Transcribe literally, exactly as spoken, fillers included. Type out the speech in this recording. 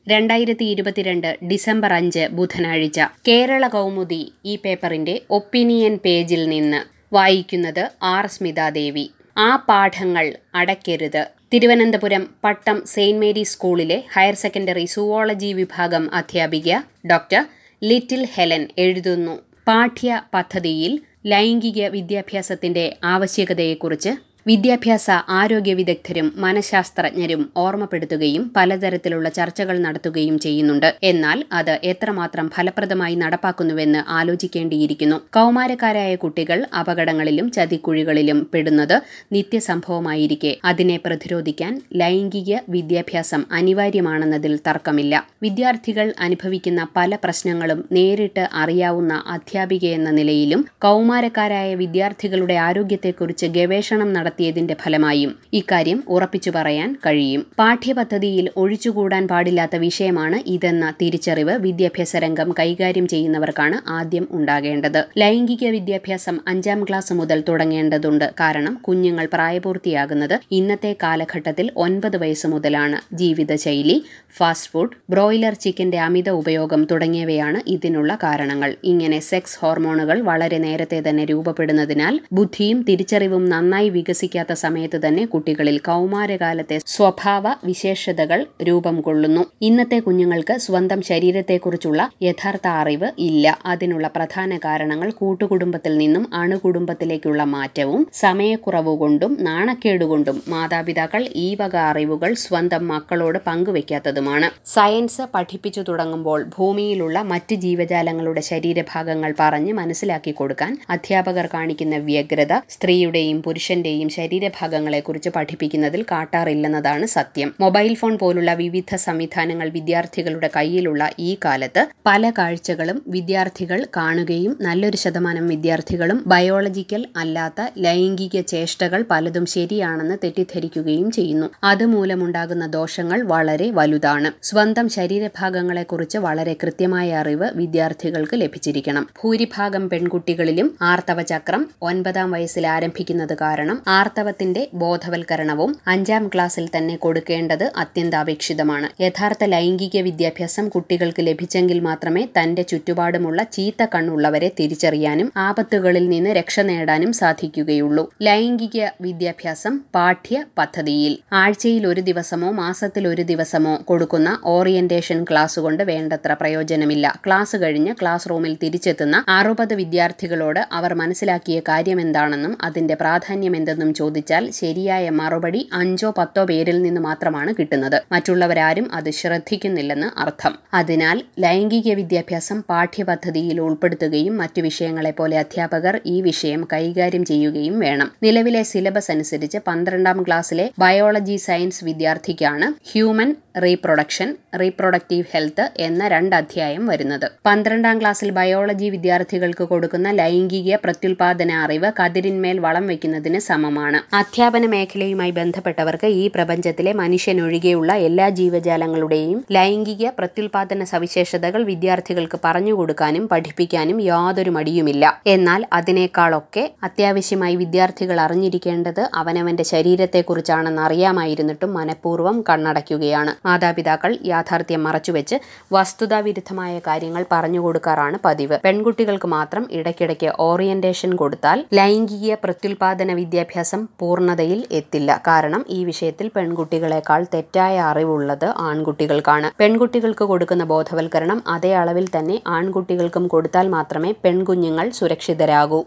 രണ്ടായിരത്തി ഇരുപത്തിരണ്ട് ഡിസംബർ അഞ്ച് ബുധനാഴ്ച കേരള കൗമുദി ഈ പേപ്പറിന്റെ ഒപ്പീനിയൻ പേജിൽ നിന്ന് വായിക്കുന്നത് ആർ സ്മിതാദേവി. ആ പാഠങ്ങൾ അടയ്ക്കരുത്. തിരുവനന്തപുരം പട്ടം സെയിന്റ് മേരീസ് സ്കൂളിലെ ഹയർ സെക്കൻഡറി സുവോളജി വിഭാഗം അധ്യാപിക ഡോക്ടർ ലിറ്റിൽ ഹെലൻ എഴുതുന്നു. പാഠ്യ പദ്ധതിയിൽ ലൈംഗിക വിദ്യാഭ്യാസത്തിന്റെ ആവശ്യകതയെക്കുറിച്ച് വിദ്യാഭ്യാസ ആരോഗ്യ വിദഗ്ധരും മനഃശാസ്ത്രജ്ഞരും ഓർമ്മപ്പെടുത്തുകയും പലതരത്തിലുള്ള ചർച്ചകൾ നടത്തുകയും ചെയ്യുന്നുണ്ട്. എന്നാൽ അത് എത്രമാത്രം ഫലപ്രദമായി നടപ്പാക്കുന്നുവെന്ന് ആലോചിക്കേണ്ടിയിരിക്കുന്നു. കൗമാരക്കാരായ കുട്ടികൾ അപകടങ്ങളിലും ചതിക്കുഴികളിലും പെടുന്നത് നിത്യസംഭവമായിരിക്കെ അതിനെ പ്രതിരോധിക്കാൻ ലൈംഗിക വിദ്യാഭ്യാസം അനിവാര്യമാണെന്നതിൽ തർക്കമില്ല. വിദ്യാർത്ഥികൾ അനുഭവിക്കുന്ന പല പ്രശ്നങ്ങളും നേരിട്ട് അറിയാവുന്ന അധ്യാപികയെന്ന നിലയിലും കൗമാരക്കാരായ വിദ്യാർത്ഥികളുടെ ആരോഗ്യത്തെക്കുറിച്ച് ഗവേഷണം നടത്തി ത്തിന്റെ ഫലമായും ഇക്കാര്യം ഉറപ്പിച്ചു പറയാൻ കഴിയും. പാഠ്യപദ്ധതിയിൽ ഒഴിച്ചുകൂടാൻ പാടില്ലാത്ത വിഷയമാണ് ഇതെന്ന തിരിച്ചറിവ് വിദ്യാഭ്യാസ രംഗം കൈകാര്യം ചെയ്യുന്നവർക്കാണ് ആദ്യം ഉണ്ടാകേണ്ടത്. ലൈംഗിക വിദ്യാഭ്യാസം അഞ്ചാം ക്ലാസ് മുതൽ തുടങ്ങേണ്ടതുണ്ട്. കാരണം കുഞ്ഞുങ്ങൾ പ്രായപൂർത്തിയാകുന്നത് ഇന്നത്തെ കാലഘട്ടത്തിൽ ഒൻപത് വയസ്സ് മുതലാണ്. ജീവിതശൈലി, ഫാസ്റ്റ് ഫുഡ്, ബ്രോയിലർ ചിക്കന്റെ അമിത ഉപയോഗം തുടങ്ങിയവയാണ് ഇതിനുള്ള കാരണങ്ങൾ. ഇങ്ങനെ സെക്സ് ഹോർമോണുകൾ വളരെ നേരത്തെ തന്നെ രൂപപ്പെടുന്നതിനാൽ ബുദ്ധിയും തിരിച്ചറിവും നന്നായി വികസിക്കാത്ത സമയത്ത് തന്നെ കുട്ടികളിൽ കൗമാരകാലത്തെ സ്വഭാവ വിശേഷതകൾ രൂപം കൊള്ളുന്നു. ഇന്നത്തെ കുഞ്ഞുങ്ങൾക്ക് സ്വന്തം ശരീരത്തെക്കുറിച്ചുള്ള യഥാർത്ഥ അറിവ് ഇല്ല. അതിനുള്ള പ്രധാന കാരണങ്ങൾ കൂട്ടുകുടുംബത്തിൽ നിന്നും അണുകുടുംബത്തിലേക്കുള്ള മാറ്റവും സമയക്കുറവുകൊണ്ടും നാണക്കേടുകൊണ്ടും മാതാപിതാക്കൾ ഈ വക അറിവുകൾ സ്വന്തം മക്കളോട് പങ്കുവെക്കാത്തതുമാണ്. സയൻസ് പഠിപ്പിച്ചു തുടങ്ങുമ്പോൾ ഭൂമിയിലുള്ള മറ്റ് ജീവജാലങ്ങളുടെ ശരീരഭാഗങ്ങൾ പറഞ്ഞ് മനസ്സിലാക്കി കൊടുക്കാൻ അധ്യാപകർ കാണിക്കുന്ന വ്യഗ്രത സ്ത്രീയുടെയും പുരുഷന്റെയും ശരീരഭാഗങ്ങളെക്കുറിച്ച് പഠിപ്പിക്കുന്നതിൽ കാട്ടാറില്ലെന്നതാണ് സത്യം. മൊബൈൽ ഫോൺ പോലുള്ള വിവിധ സംവിധാനങ്ങൾ വിദ്യാർത്ഥികളുടെ കയ്യിലുള്ള ഈ കാലത്ത് പല കാഴ്ചകളും വിദ്യാർത്ഥികൾ കാണുകയും നല്ലൊരു ശതമാനം വിദ്യാർത്ഥികളും ബയോളജിക്കൽ അല്ലാത്ത ലൈംഗിക ചേഷ്ടകൾ പലതും ശരിയാണെന്ന് തെറ്റിദ്ധരിക്കുകയും ചെയ്യുന്നു. അതുമൂലമുണ്ടാകുന്ന ദോഷങ്ങൾ വളരെ വലുതാണ്. സ്വന്തം ശരീരഭാഗങ്ങളെക്കുറിച്ച് വളരെ കൃത്യമായ അറിവ് വിദ്യാർത്ഥികൾക്ക് ലഭിച്ചിരിക്കണം. ഭൂരിഭാഗം പെൺകുട്ടികളിലും ആർത്തവചക്രം ഒൻപതാം വയസ്സിൽ ആരംഭിക്കുന്നത് കാരണം ആർത്തവത്തിന്റെ ബോധവൽക്കരണവും അഞ്ചാം ക്ലാസ്സിൽ തന്നെ കൊടുക്കേണ്ടത് അത്യന്താപേക്ഷിതമാണ്. യഥാർത്ഥ ലൈംഗിക വിദ്യാഭ്യാസം കുട്ടികൾക്ക് ലഭിച്ചെങ്കിൽ മാത്രമേ തന്റെ ചുറ്റുപാടുമുള്ള ചീത്ത കണ്ണുള്ളവരെ തിരിച്ചറിയാനും ആപത്തുകളിൽ നിന്ന് രക്ഷ നേടാനും സാധിക്കുകയുള്ളൂ. ലൈംഗിക വിദ്യാഭ്യാസം പാഠ്യ പദ്ധതിയിൽ ആഴ്ചയിൽ ഒരു ദിവസമോ മാസത്തിൽ ഒരു ദിവസമോ കൊടുക്കുന്ന ഓറിയന്റേഷൻ ക്ലാസ് കൊണ്ട് വേണ്ടത്ര പ്രയോജനമില്ല. ക്ലാസ് കഴിഞ്ഞ് ക്ലാസ് റൂമിൽ തിരിച്ചെത്തുന്ന അറുപത് വിദ്യാർത്ഥികളോട് അവർ മനസ്സിലാക്കിയ കാര്യമെന്താണെന്നും അതിന്റെ പ്രാധാന്യം എന്തെന്നും ചോദിച്ചാൽ ശരിയായ മറുപടി അഞ്ചോ പത്തോ പേരിൽ നിന്ന് മാത്രമാണ് കിട്ടുന്നത്. മറ്റുള്ളവരാരും അത് ശ്രദ്ധിക്കുന്നില്ലെന്ന് അർത്ഥം. അതിനാൽ ലൈംഗിക വിദ്യാഭ്യാസം പാഠ്യപദ്ധതിയിൽ ഉൾപ്പെടുത്തുകയും മറ്റു വിഷയങ്ങളെ പോലെ അധ്യാപകർ ഈ വിഷയം കൈകാര്യം ചെയ്യുകയും വേണം. നിലവിലെ സിലബസ് അനുസരിച്ച് പന്ത്രണ്ടാം ക്ലാസ്സിലെ ബയോളജി സയൻസ് വിദ്യാർത്ഥിക്കാണ് ഹ്യൂമൻ റീപ്രൊഡക്ഷൻ, റീപ്രൊഡക്റ്റീവ് ഹെൽത്ത് എന്ന രണ്ട് അധ്യായം വരുന്നത്. പന്ത്രണ്ടാം ക്ലാസ്സിൽ ബയോളജി വിദ്യാർത്ഥികൾക്ക് കൊടുക്കുന്ന ലൈംഗിക പ്രത്യുൽപാദന അറിവ് കതിരിന്മേൽ വളം വയ്ക്കുന്നതിന് സമമാണ്. അധ്യാപന മേഖലയുമായി ബന്ധപ്പെട്ടവർക്ക് ഈ പ്രപഞ്ചത്തിലെ മനുഷ്യനൊഴികെയുള്ള എല്ലാ ജീവജാലങ്ങളുടെയും ലൈംഗിക പ്രത്യുൽപാദന സവിശേഷതകൾ വിദ്യാർത്ഥികൾക്ക് പറഞ്ഞുകൊടുക്കാനും പഠിപ്പിക്കാനും യാതൊരു മടിയുമില്ല. എന്നാൽ അതിനേക്കാളൊക്കെ അത്യാവശ്യമായി വിദ്യാർത്ഥികൾ അറിഞ്ഞിരിക്കേണ്ടത് അവനവന്റെ ശരീരത്തെക്കുറിച്ചാണെന്ന് അറിയാമായിരുന്നിട്ടും മനഃപൂർവ്വം കണ്ണടയ്ക്കുകയാണ്. മാതാപിതാക്കൾ യാഥാർത്ഥ്യം മറച്ചുവെച്ച് വസ്തുതാവിരുദ്ധമായ കാര്യങ്ങൾ പറഞ്ഞുകൊടുക്കാറാണ് പതിവ്. പെൺകുട്ടികൾക്ക് മാത്രം ഇടയ്ക്കിടയ്ക്ക് ഓറിയന്റേഷൻ കൊടുത്താൽ ലൈംഗിക പ്രത്യുൽപാദന വിദ്യാഭ്യാസം പൂർണ്ണതയിൽ എത്തില്ല. കാരണം ഈ വിഷയത്തിൽ പെൺകുട്ടികളെക്കാൾ തെറ്റായ അറിവുള്ളത് ആൺകുട്ടികൾക്കാണ്. പെൺകുട്ടികൾക്ക് കൊടുക്കുന്ന ബോധവൽക്കരണം അതേ അളവിൽ തന്നെ ആൺകുട്ടികൾക്കും കൊടുത്താൽ മാത്രമേ പെൺകുഞ്ഞുങ്ങൾ സുരക്ഷിതരാകൂ.